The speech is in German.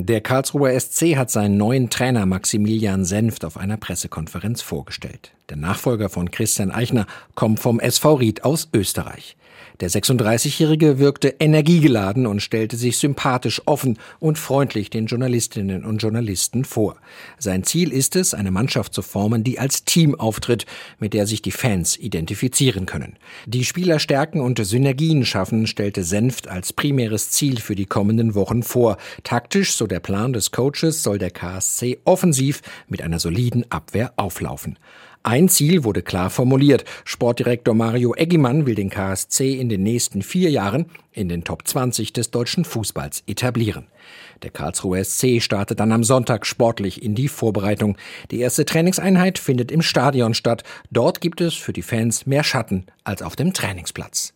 Der Karlsruher SC hat seinen neuen Trainer Maximilian Senft auf einer Pressekonferenz vorgestellt. Der Nachfolger von Christian Eichner kommt vom SV Ried aus Österreich. Der 36-Jährige wirkte energiegeladen und stellte sich sympathisch, offen und freundlich den Journalistinnen und Journalisten vor. Sein Ziel ist es, eine Mannschaft zu formen, die als Team auftritt, mit der sich die Fans identifizieren können. Die Spieler stärken und Synergien schaffen, stellte Senft als primäres Ziel für die kommenden Wochen vor. Taktisch, so der Plan des Coaches, soll der KSC offensiv mit einer soliden Abwehr auflaufen. Ein Ziel wurde klar formuliert. Sportdirektor Mario Eggimann will den KSC in den nächsten 4 Jahren in den Top 20 des deutschen Fußballs etablieren. Der Karlsruher SC startet dann am Sonntag sportlich in die Vorbereitung. Die erste Trainingseinheit findet im Stadion statt. Dort gibt es für die Fans mehr Schatten als auf dem Trainingsplatz.